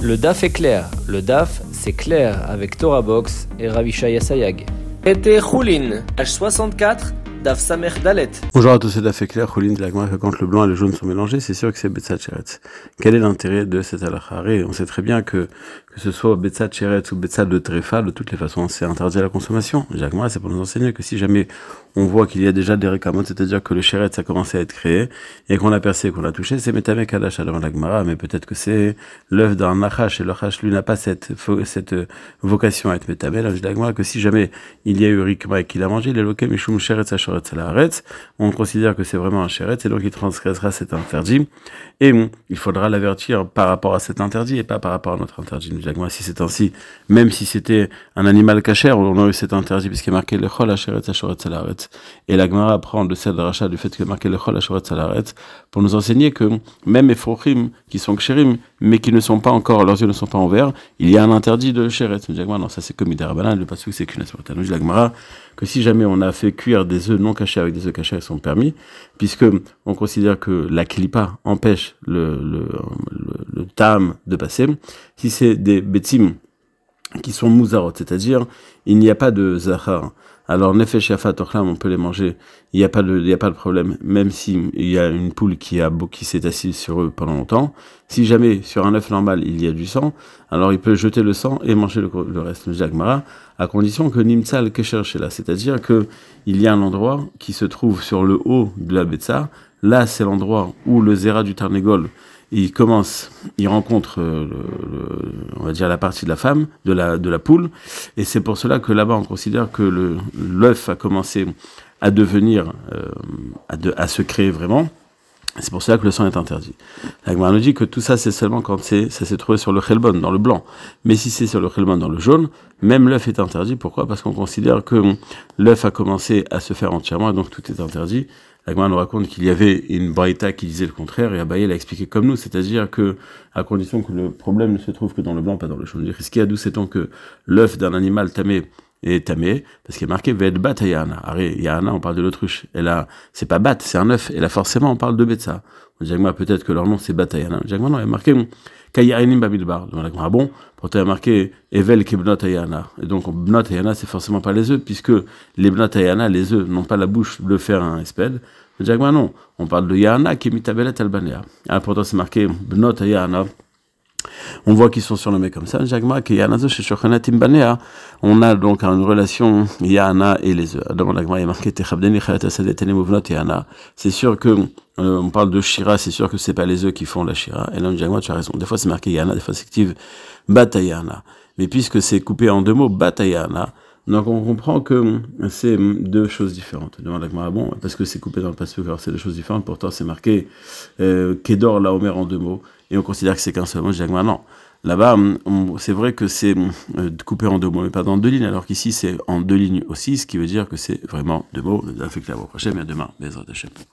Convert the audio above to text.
Le DAF est clair. Le DAF, c'est clair avec Torah Box et Ravishaya Sayag. Été Choulin, page 64, DAF Samer Dalet. Bonjour à tous, c'est DAF est clair. Choulin, la Gemara, que quand le blanc et le jaune sont mélangés, c'est sûr que c'est Betsat Sheretz. Quel est l'intérêt de cette halakha? On sait très bien que ce soit Betsat Sheretz ou Betsat de Tréfa, de toutes les façons, c'est interdit à la consommation. La Gemara, c'est pour nous enseigner que si jamais on voit qu'il y a déjà des récamotes, c'est-à-dire que le Sheretz a commencé à être créé, et qu'on a percé, qu'on a touché, c'est Metame Kadash devant la Gemara, mais peut-être que c'est l'œuf d'un Nachash, et le Nachash, lui, n'a pas cette vocation à être Metame. Là, je dis la Gemara que si jamais il y a eu Rikma et qu'il a mangé, il est loqué Mishum Sheretz Ashoretz Alaretz, on considère que c'est vraiment un Sheretz, et donc il transgressera cet interdit, et il faudra l'avertir par rapport à cet interdit, et pas par rapport à notre interdit. Je dis la Gemara, si c'est ainsi, même si c'était un animal cachère, on aurait eu cet interdit, puisqu'il est marqué le Chol Asheretz Ashoretz Alaretz. Et la Gemara apprend de cette rachat du fait que marqué le Chol Ashoretz Alaretz pour nous enseigner que même les Efrochim qui sont kshérim, mais qui ne sont pas encore, leurs yeux ne sont pas ouverts, il y a un interdit de Sheretz. Nous dit la Gemara, non, ça c'est comme Midarabanan, le pasuk c'est qu'une asperta. Nous dit la Gemara que si jamais on a fait cuire des œufs non cachés avec des œufs cachés, ils sont permis, puisque on considère que la klipa empêche le tam de passer. Si c'est des betim qui sont mouzarot, c'est-à-dire il n'y a pas de zahar. Alors nefesh yafat ochlam, on peut les manger, il n'y a pas de problème, même si il y a une poule qui s'est assise sur eux pendant longtemps. Si jamais sur un œuf normal il y a du sang, alors il peut jeter le sang et manger le reste. Le Jagmara, à condition que nimtzal kesher shela, c'est-à-dire que il y a un endroit qui se trouve sur le haut de la betsa. Là c'est l'endroit où le zera du tarnégol il rencontre on va dire la partie de la femme, de la poule, et c'est pour cela que là-bas on considère que l'œuf a commencé à devenir, à se créer vraiment. C'est pour cela que le sang est interdit. La Gemara nous dit que tout ça c'est seulement quand ça s'est trouvé sur le chelbon, dans le blanc. Mais si c'est sur le chelbon, dans le jaune, même l'œuf est interdit. Pourquoi? Parce qu'on considère que l'œuf a commencé à se faire entièrement, et donc tout est interdit. La Gemara nous raconte qu'il y avait une braïta qui disait le contraire, et Abaye l'a expliqué comme nous, c'est-à-dire que, à condition que le problème ne se trouve que dans le blanc, pas dans le jaune. Ce qui a d'où sait-on que l'œuf d'un animal tamé est tamé, parce qu'il est marqué Ved bat Yana. Yana, on parle de l'autruche. Et là, c'est pas bat, c'est un œuf. Et là, forcément, on parle de betsa. On dit peut-être que leur nom c'est bat Yana. On dit non, il est marqué Kayarinim Bamilbar. Bon, pourtant il est marqué Evel Kebnot Ayana. Et donc, Bnot Ayana, c'est forcément pas les œufs, puisque les Bnot Ayana, les œufs, n'ont pas la bouche de faire un espède. On dit non, on parle de Yana qui est mitabelet albanea. Ah, pourtant c'est marqué Bnot Ayana. On voit qu'ils sont surnommés comme ça. On a donc une relation Yana et les œufs. Dans la Gemara, il est marqué c'est sûr que on parle de Shira, c'est sûr que c'est pas les œufs qui font la Shira. Et là, on dit tu as raison. Des fois c'est marqué Yana, des fois c'est active Batayana. Mais puisque c'est coupé en deux mots, Batayana, donc on comprend que c'est deux choses différentes. Demande la Gemara, bon, parce que c'est coupé dans le pasuk, alors c'est deux choses différentes. Pourtant c'est marqué Kedor la Omer en deux mots, et on considère que c'est qu'un seul mot. Je dis la Gemara, non. Là-bas, c'est vrai que c'est coupé en deux mots, mais pas dans deux lignes, alors qu'ici c'est en deux lignes aussi, ce qui veut dire que c'est vraiment deux mots. Fait que la prochaine, bien demain, Bezrat Hashem.